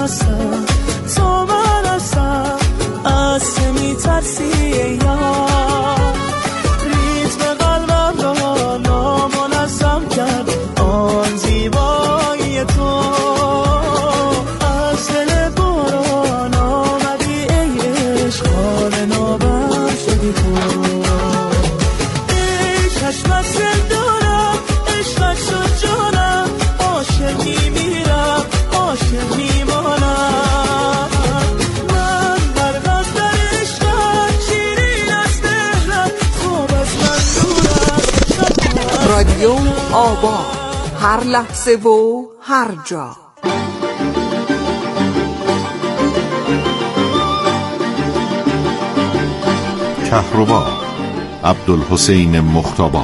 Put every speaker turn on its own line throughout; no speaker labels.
هستم، تو من هستم، از چه میترسی ای یار؟ ریتم قلبم را نامنظم کرد آن زیبایی تو، از دل باران آمدی ای عشق، حال نابر شدی تو. ای چشمت زندانم، عشقت شد جانم، عاشق میمیرم، عاشق میمانم. من برقص در عشقت، شیرین از مهرت، خوب از من دورم.
رادیو آوا، هر لحظه و هر جا.
کهربا، عبدالحسین مختاباد.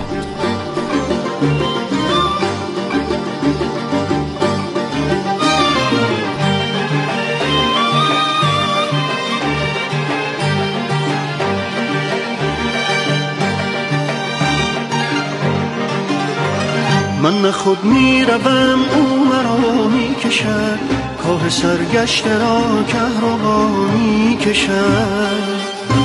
من خود میروم او مرا میکشد، کاه سرگشته را کهربا میکشد.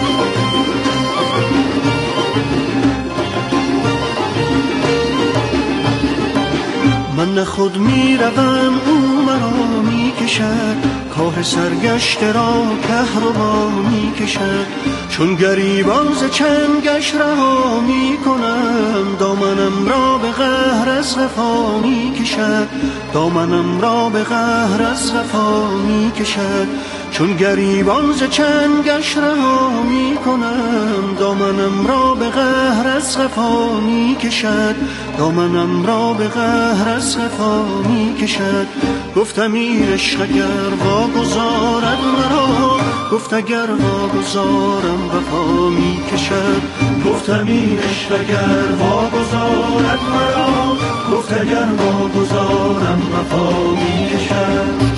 من خود میروم او مرا میکشد، کاه سرگشته را کهربا میکشد. چون گریبان ز چنگش رها میکنم، دامنم را به قهر از وفا میکشد، دامنم را به قهر از وفا میکشد. چون گریبان ز چنگش رها میکنم، دامنم را به قهر از وفا میکشد، دامنم را به قهر از وفا میکشد. گفتم این عشق اگر واگذارد مرا، گفت اگر واگذارم وفا میکشد. گفتم این عشق اگر واگذارد مرا، گفت اگر واگذارم وفا میکشد.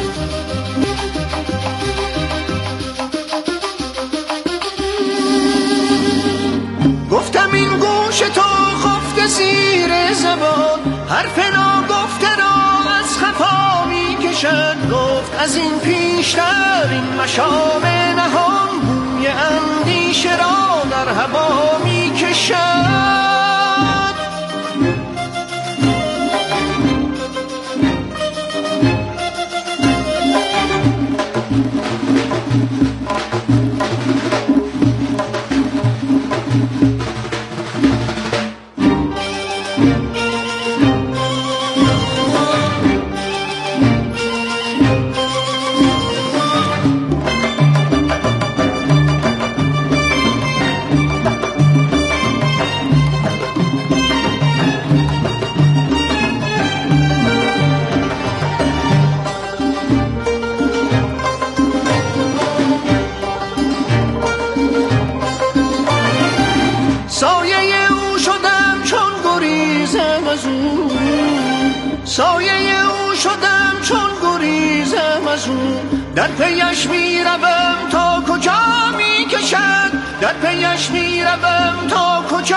گفتم این گوش تو خفته زیر زبان، حرف ناگفته را از خفا میکشد. گفت از این پیشتر این مشام نهان، بوی اندیشه را در هوا میکشد. سایه او شدم چون گریزم از او، در پیش میروم تا کجا میکشد، در پیش میروم تا کجا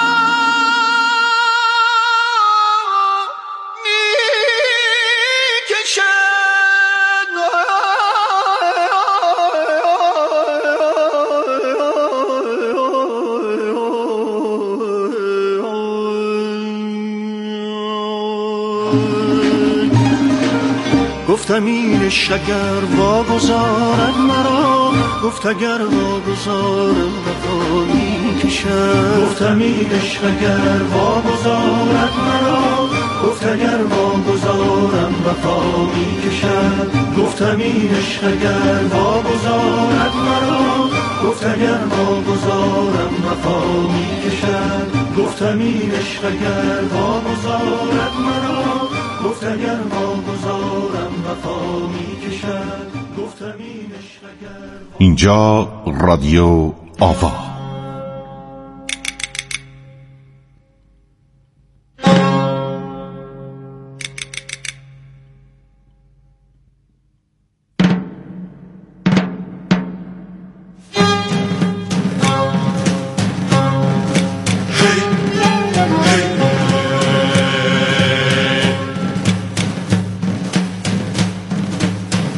گفتم این عشق اگر واگذارد مرا، گفت اگر واگذارم وفا میکشد. گفتم این عشق اگر واگذارد مرا، گفت اگر واگذارم وفا میکشد. گفتم این عشق اگر واگذارد مرا، گفت اگر واگذارم وفا میکشد. گفتم این عشق اگر واگذارد مرا، گفت اگر واگذارم وفا میکشد. گفتم این عشق اگر.
اینجا رادیو آوا.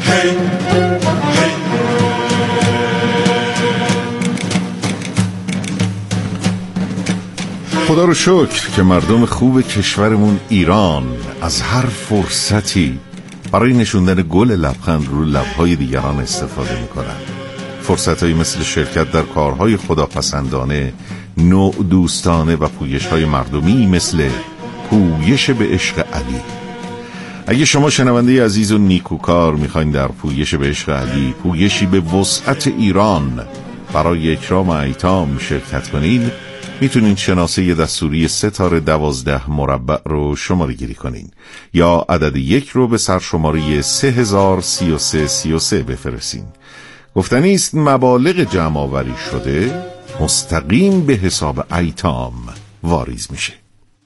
خدا رو شکر که مردم خوب کشورمون ایران از هر فرصتی برای نشوندن گل لبخند رو لبهای دیگران استفاده میکنن. فرصتایی مثل شرکت در کارهای خداپسندانه، نوع دوستانه و پویش‌های مردمی مثل پویش به عشق علی. اگه شما شنونده عزیز و نیکوکار میخواین در پویش به عشق علی، پویشی به وسعت ایران برای اکرام ایتام شرکت کنین، میتونین شناسه دستوری 3x12 مربع رو شماره گیری کنین یا عدد 1 رو به سرشماره 303333 بفرستین. گفتنی است مبالغ جمع آوری شده مستقیم به حساب ایتام واریز میشه.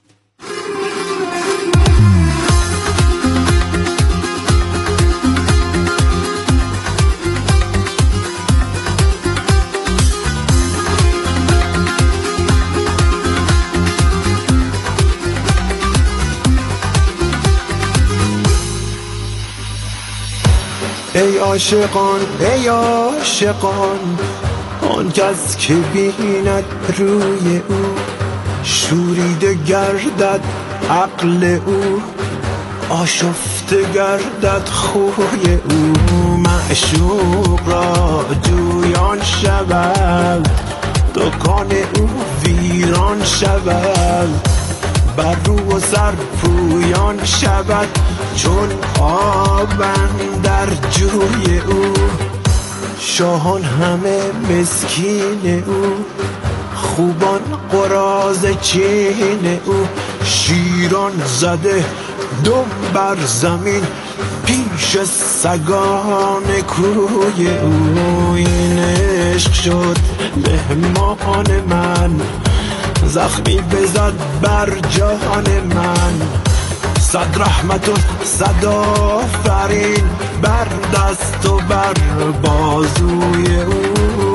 ای عاشقان ای عاشقان، آن کس که بیند روی او شوریده گردد عقل او، آشفته گردد خوی او. معشوق را جویان شود، دکان او ویران شود، بر رو و سر پویان شود چون آبن در جوی او. شاهان همه مسکین او، خوبان قراض چین او، شیران زده دم بر زمین پیش سگان کوی او. این عشق شد مهمان من، زخمی بزد بر جان من، صد رحمت و صد آفرین بر دست و بر بازوی او.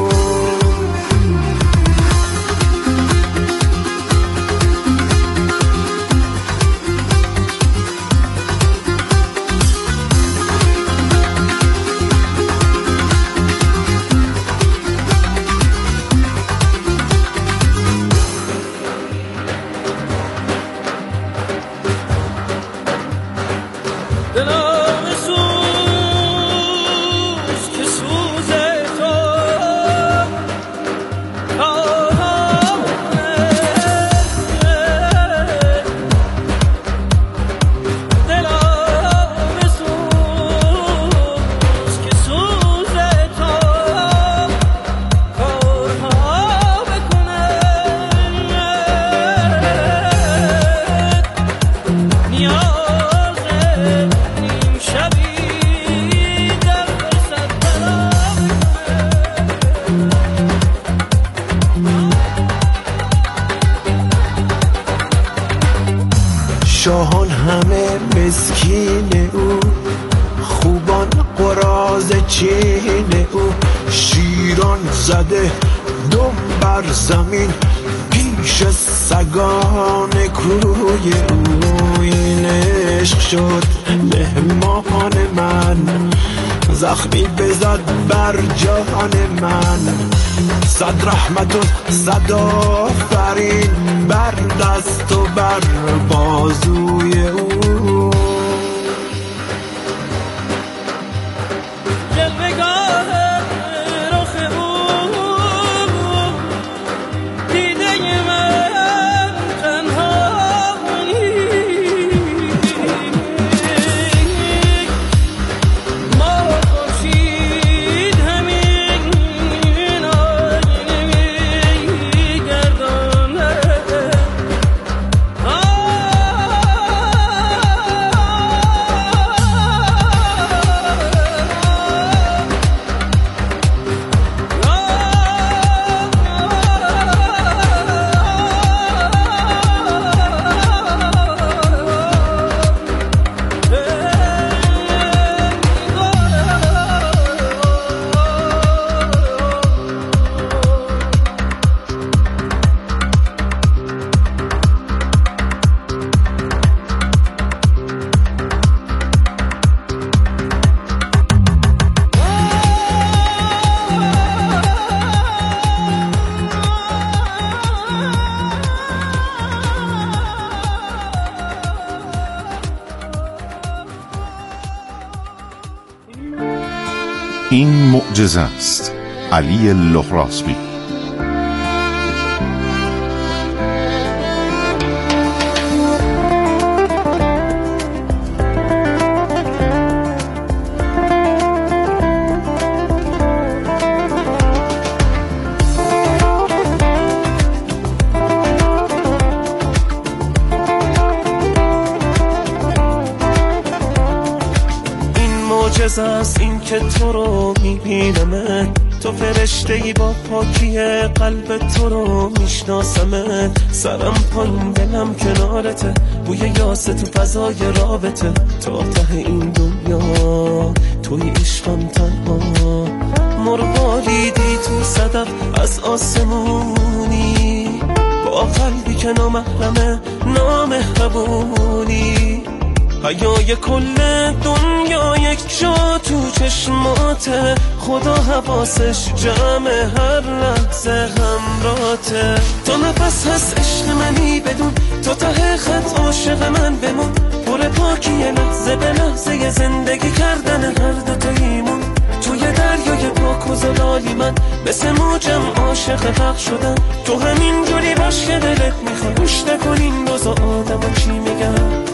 شاهان همه مسکین او، خوبان قراض چین او، شیران زده دم بر زمین پیش سگان کوی او. این عشق شد مهمان من، زخمی بزد بر جان من، صد رحمت و صد آفرین بر دست و بر بازوی او.
این معجزه است. علی لهراسبی.
معجزه است این که تو رو میبینمه، تو فرشته‌ای با پاکی قلب تو رو میشناسمه. سرم پایین دلم کنارته، بوی یاسه تو فضای رابطه. تا ته این دنیا توی عشقم تنها، مرغالیدی تو صدف از آسمونی، با قلبی که نامحرمه نامهربونی. حیای کل دنیا یک جا تو چشماته، خدا حواسش جمع هر لحظه همراته. تو نفس هست عشق منی بدون، تو ته خط عاشق من بمون. پر پاکی لحظه به لحظه زندگی کردن هر دوتاییمون. توی دریای پاک و زلالی من مثل موجم عاشق غرق شدم. تو همین جوری باش که دلت میخواد، گوش نکن این روزا آدم چی میگن.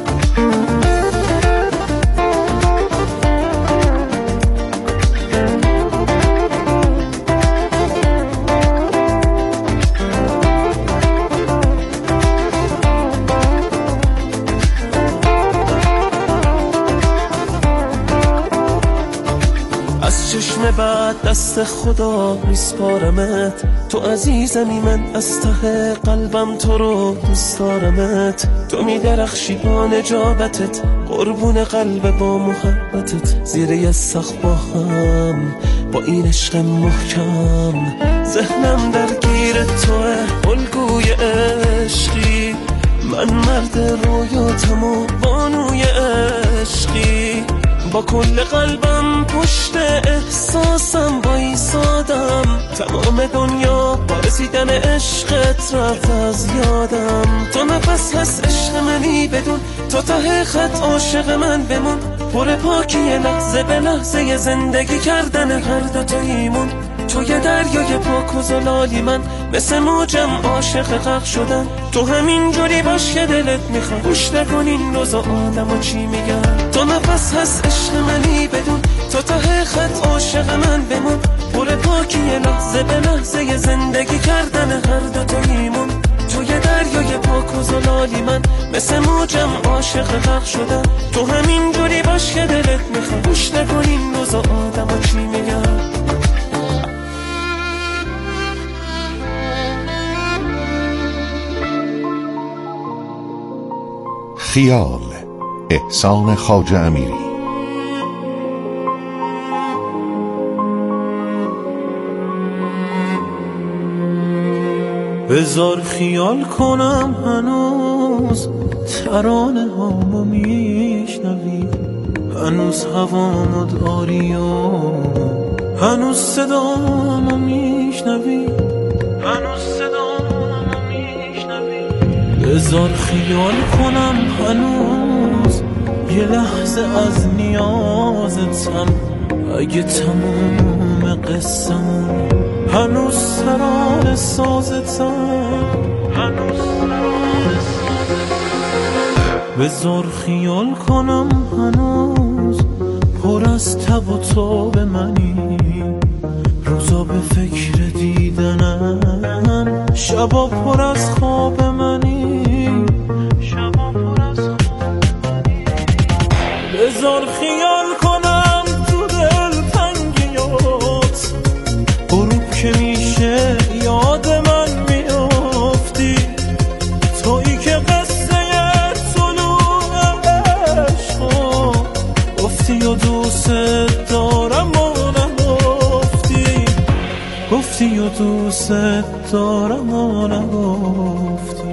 از چشم بعد دست خدا میسپارمت، تو عزیزمی من از ته قلبم تو رو دوست دارمت. تو میدرخشی با نجابتت، قربون قلب با محبتت. زیر یه سقف با هم با این عشق محکم، ذهنم درگیر توه الگوی عشقی. من مرد رویاتم و بانوی عشقی، با کل قلبم پشت احساسم بایستادم. تمام دنیا با رسیدن عشقت رفت از یادم. تو نفس هست عشق منی بدون، تو ته خط عاشق من بمون. پر پاکی لحظه به لحظه زندگی کردن هر دوتاییمون. توی دریای پاک و زلالی من مثل موجم عاشق غرق شدم. تو همین جوری باش که دلت میخواد، گوش نکن این روزا آدم چی میگن. تو نفس هست عشق منی بدون، تو ته خط عاشق من بمون. پر پاکی لحظه به لحظه زندگی کردن هر دوتاییمون. توی دریای پاک و زلالی من مثل موجم عاشق غرق شدم. تو همین جوری باش که دلت میخواد، گوش نکن این روزا آدم چی میگن.
خیال، احسان خواجه امیری.
بذار خیال کنم هنوز ترانه هامو میشنوی، هنوز هوامو داری و هنوز صدامو میشنوی، هنوز صدامو میشنوی. بذار خیال کنم هنوز یه لحظه از نیازتم، اگه تموم قصه‌مون هنوز سران سازتم، هنوز سران سازتم. بذار خیال کنم هنوز پر از تب و تاب منی، روزا به فکر دیدنم، شبا پر از خواب منی، شبا پر از خواب منی. بذار خیال کنم تو دل تنگیات، غروب که میشه یاد من میافتی، تویی که قصه طلوع عشقا گفتی و دوست دارم و نگفتی، گفتی و دوست دارم و نگفتی.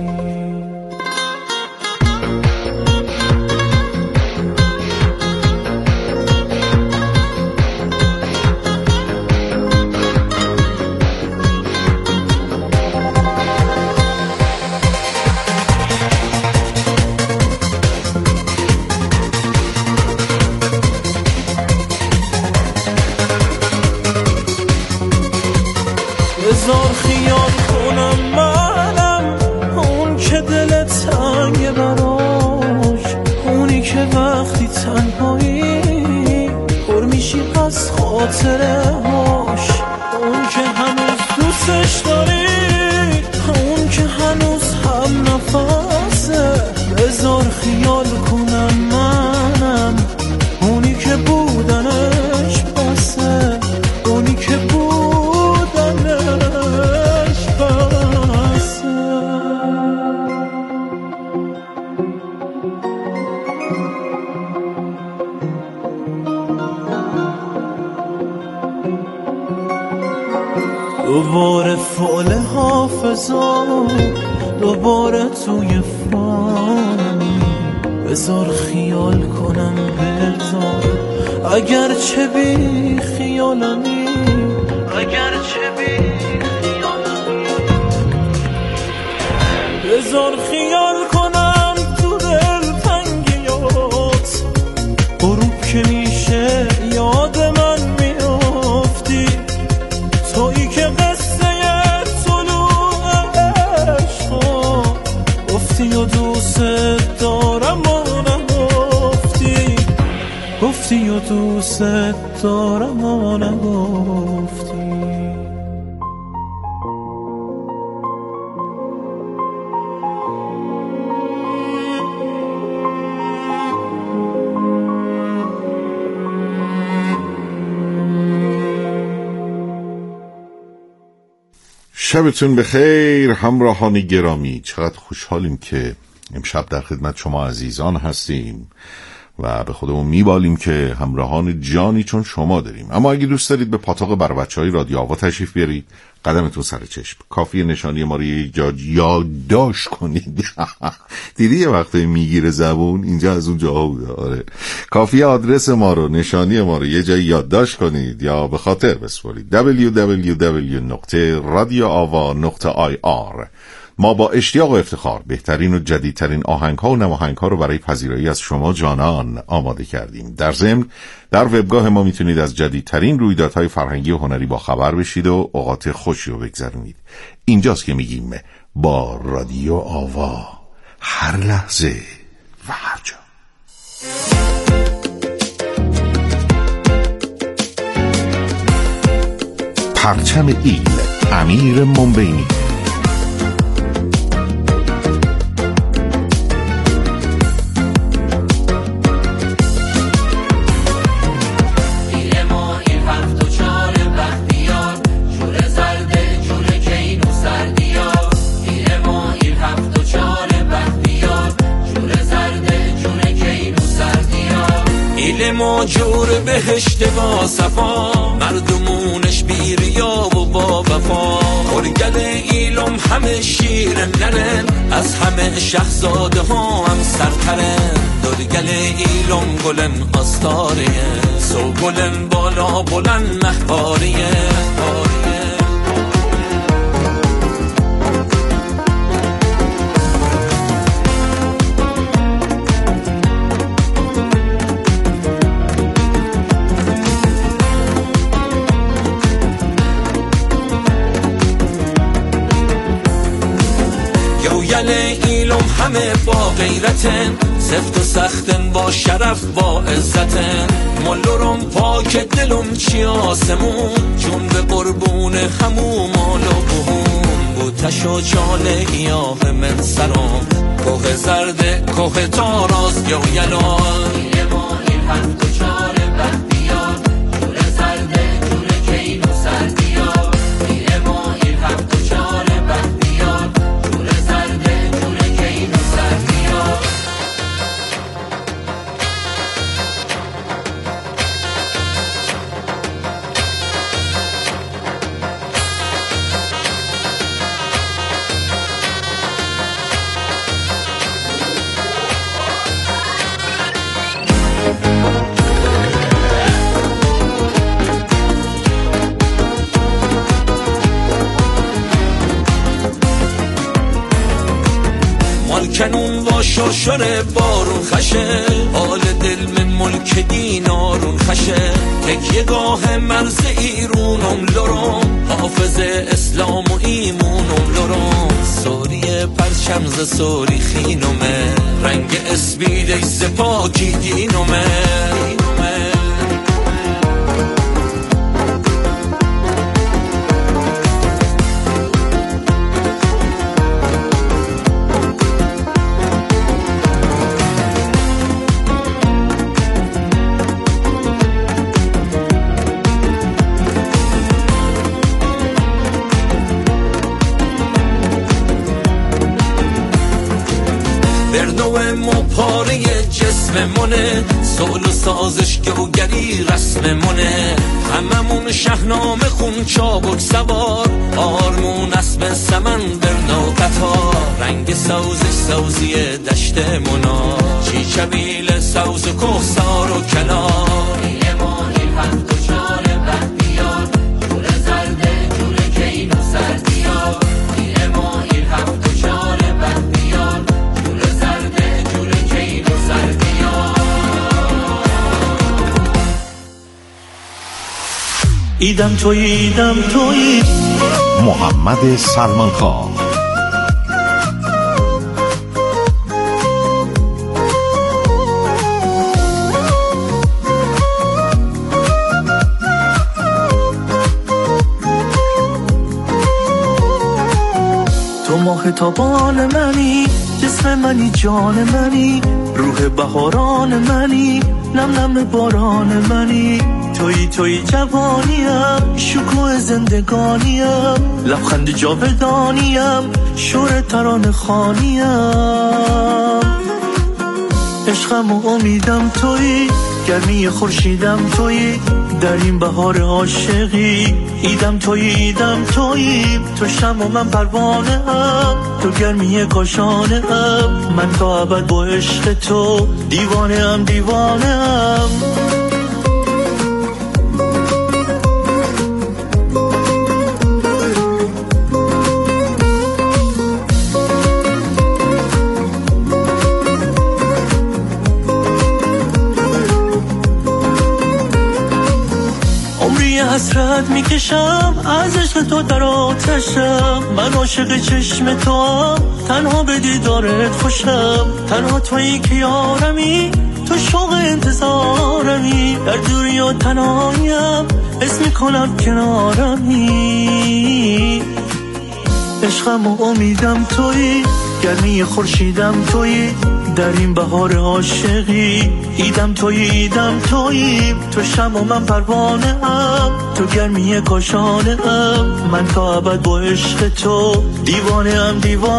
بذار خیال کنم منم اون که دل تنگ براش، اونی که وقتی تنهایی پر میشی از خاطره هاش، اون که هنوز دوستش داری، اون که هنوز هم نفسه. بذار خیال کنم منم اونی که بودنش بسه، اونی که بودنش بسه. دوباره فعل حافظا، دوباره توی فانی، بذار خیال کنم بذار اگرچه بی خیالمی، اگرچه بی خیالمی. بذار خیال کنم تو دل تنگیات، غروب که میشه یاد من میافتی، تویی که قصه طلوع عشقا گفتی و دوست دارم و نگفتی، گفتی و دوست دارم و نگفتی.
شبتون بخیر همراهان گرامی. چقدر خوشحالیم که امشب در خدمت شما عزیزان هستیم و به خودمون میبالیم که همراهان جانی چون شما داریم. اما اگه دوست دارید به پاتاق بر بچهای رادیو آوا تشریف بیارید، قدمتون سر چشم، کافیه نشانی ما رو یک جا یادداشت کنید. دیدی یه وقتی میگیره زبون، اینجا از اون جاها بوده. آره، کافیه آدرس ما رو، نشانی ما رو یه جایی یادداشت کنید یا به خاطر بسپارید. www.radioava.ir. ما با اشتیاق و افتخار بهترین و جدیدترین آهنگ‌ها و نواهنگ‌ها رو برای پذیرایی از شما جانان آماده کردیم. در ضمن در وبگاه ما میتونید از جدیدترین رویدادهای فرهنگی و هنری با خبر بشید و اوقات خوشی رو بگذرونید. اینجاست که میگیم با رادیو آوا هر لحظه و هر جا. پرچم ایل، امیر منبینی.
ما جور بهشت با صفا، مردمونش بیریا و با وفا. خورگل ایلم همه شیر نرن، از همه شهزاده ها هم سرترن. دورگل ایلم گلن آستاریه، سو گلن بالا بلند محباریه. ایلم همه با غیرتن، سفت و سختن با شرف با عزتن. ملورم پاک دلم چی آسمون، چون به قربون همو مال و بهون. بوتش و چاله گیاه من سرم، کوه زرده کوه تاراز یا یلال. ایل ما این هفت و چار بختیار، جور زرده جور کین و سردیار. ایل ما این هفت و چار بختیار، جور زرده جور کین و سردیار. کنون و شوشر بارون خشه، حال دل من ملک دینارون خشه تکیه گاه مرز ایرونم لرم حافظ اسلام و ایمونم لرم سوری پرچم ز سوری خینومه رنگ اسبیده ز پاکی دینومه برنو پاره جسممونه سول و سازش گوگری رسممونه هممون شهنامه خون چابک سوار آرمون اسب سمن برنو قطار رنگ سوزش سوزی دشتمونا چی چویل سوز و کهسار و کنار ایمانی هفت و چار بختیار جور زرده جور کین و سردیار ایمانی هفت و چار بختیار
ایدم تویی
محمد سلمان خان.
تو ماه تابان منی جسم منی جان منی روح بهاران منی نم نم باران منی تویی جوانیم شکوه زندگانیم لبخند جاودانیم شور ترانه خانیم عشقم و امیدم تویی گرمی خورشیدم تویی در این بهار عاشقی ایدم تویی تو شمع و من پروانه ام تو گرمی کاشانه ام من تا ابد با عشق تو دیوانه ام حسرت میکشم از عشق تو در آتشم من عاشق چشم تو هم تنها به دیدارت خوشم تنها تویی که یارمی تو شوق انتظارمی در دوری و تنهاییم اسم میکنم کنارمی عشقم و امیدم تویی گرمی خورشیدم تویی در این بهار عاشقی ایدم تویی تو شمع و من پروانه ام تو گرمی کاشانه ام من تا ابد با عشق تو دیوانه ام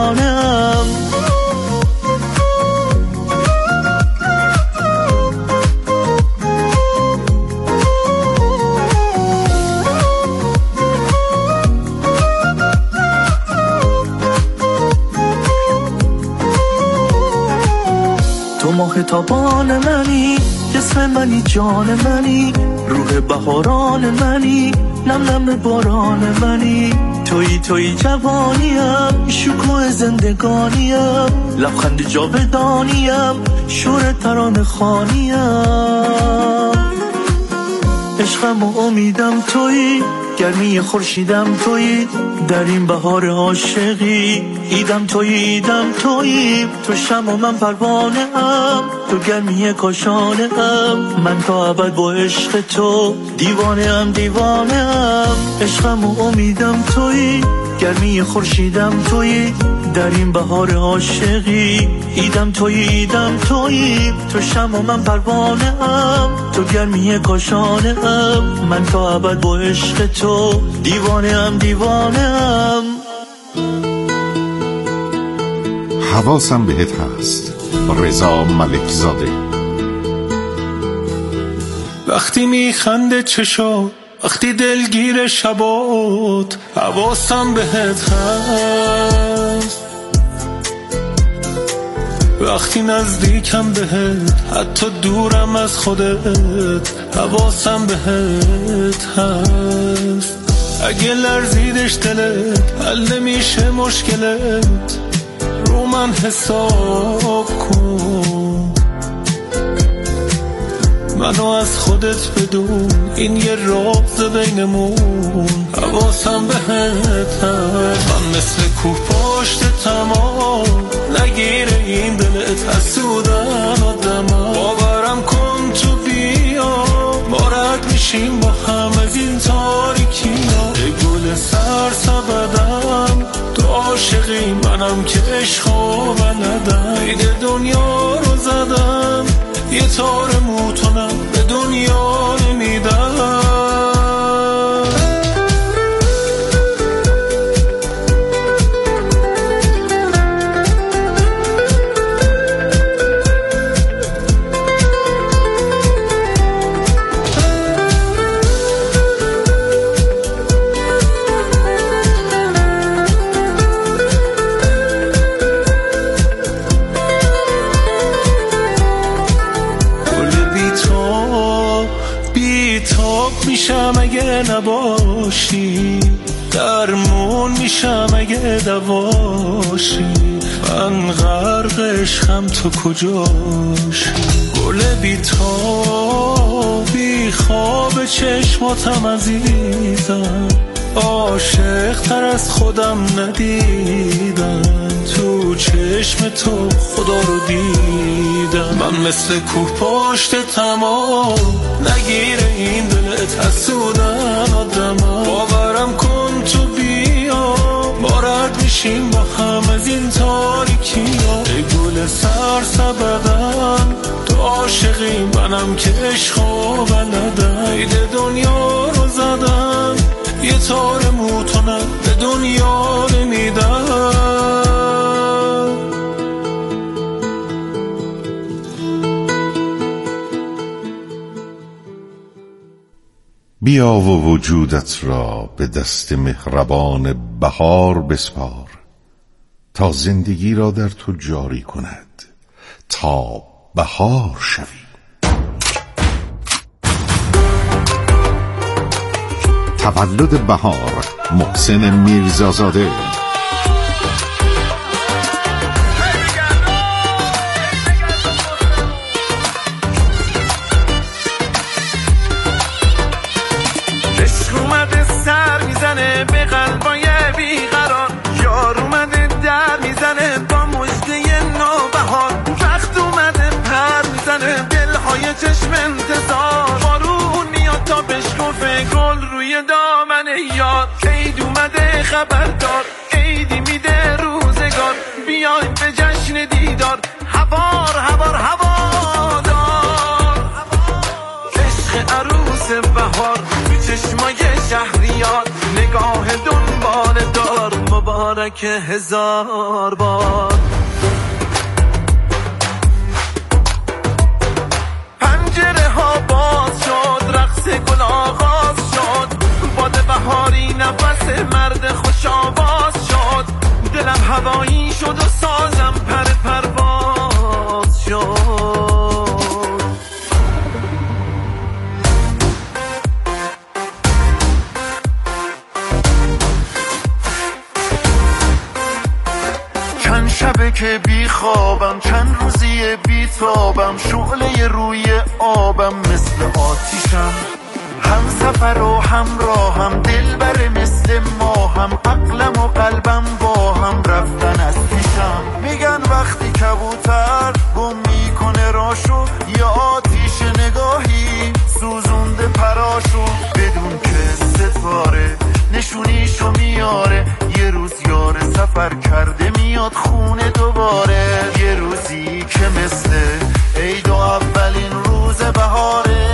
تو ماه تابان منی جسم منی جان منی روح بهاران منی نم نم باران منی تویی جوانیم شکوه زندگانیم لبخند جاودانیم شور ترانه خانیم عشقم و امیدم تویی گرمی خورشیدم تویی در این بهار عاشقی ایدم تویی تو شمع و من پروانه ام تو گرمی کاشانه ام من تا ابد با عشق تو دیوانه ام عشقم و امیدم تویی گرمی خورشیدم تویی در این بهار عاشقی ایدم تویی تو شمع و من پروانه ام تو گرمی کاشانه ام من تا ابد با عشق تو دیوانه ام
حواسم بهت هست. رضا ملک زاده.
وقتی میخنده چشات وقتی دلگیر شبات حواسم بهت هست وقتی نزدیکم بهت حتی دورم از خودت حواسم بهت هست اگه لرزیدش دلت حل نمیشه مشکلت رو من حساب کن منو از خودت بدون، این یه راز بینمون، حواسم بهت هست. من مثل کوه پشت تمام، نگیره این دلت حسودن آدم. باورم کن تو بیا، ما رد میشیم با هم از این تاریکی ها. ای گل سرسبدم، تو عاشقی منم که عشقو بلدم. عید دنیا رو زدم، یه تار موتونم به دنیا نمیدم. میشم اگه نباشی، درمون میشم اگه دواشی. من غرق عشقم تو کجاشی؟ گل بی خواب چشماتم عزیزم، عاشق تر از خودم ندیدم. تو چشم تو خدا رو دیدم. من مثل کوه پشت تمام، نگیره این دلت حسودن آدم. باورم کن تو بیا، ما رد میشیم با هم از این تاریکی ها. ای گل سرسبدم، تو عاشقی منم که عشقو بلدم. عید دنیا رو زدم، یه تار موتونم به دنیا نمیدم.
بیا و وجودت را به دست مهربان بهار بسپار، تا زندگی را در تو جاری کند، تا بهار شوی. تولد بهار، محسن میرزازاده.
عشق اومده سر میزنه به قلبای بیقرار، یار اومده در میزنه با مژده نوبهار. وقت اومده پر میزنه دلهای چشم انتظار، بارون میاد تا بشکفه گل روی دامن یار. عید اومده خبردار، عیدی میده روزگار، بیاین به جشن دیدار، هوار هوار هوادار. عشق عروس بهار تو چشمای شهریار، نگاه دنبال دار، مبارک 1000 بار. پنجره ها باز شد، رقص گل آغاز شد، باد بهاری نفس مرد خوش آواز شد. دلم هوایی شد و سازم پرواز شد. چند شبه که بی خوابم، چند روزی بی تابم، شعله روی آبم مثل آتیشم. هم سفر و همراهم، دلبر مثل ماهم، عقلم و قلبم با هم رفتن از پیشم. میگن وقتی کبوتر گم میکنه راشو، یا آتیش نگاهی سوزونده پراشو. بدون که ستاره نشونیشو میاره، یه روز یار سفر کرده میاد خونه دوباره. یه روزی که مثل عید و اولین روز بهاره.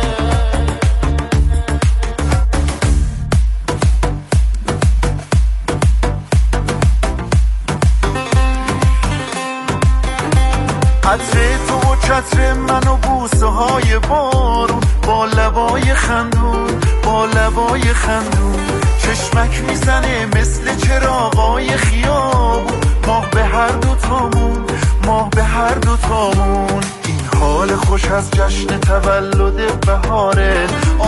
عطر تو و چتر من و بوسه های بارون، با لبای خندون، با لبای خندون. چشمک میزنه مثل چراغای خیابون، ماه به هر دوتامون، ماه به هر دوتامون. این حال خوش از جشن تولد بهاره.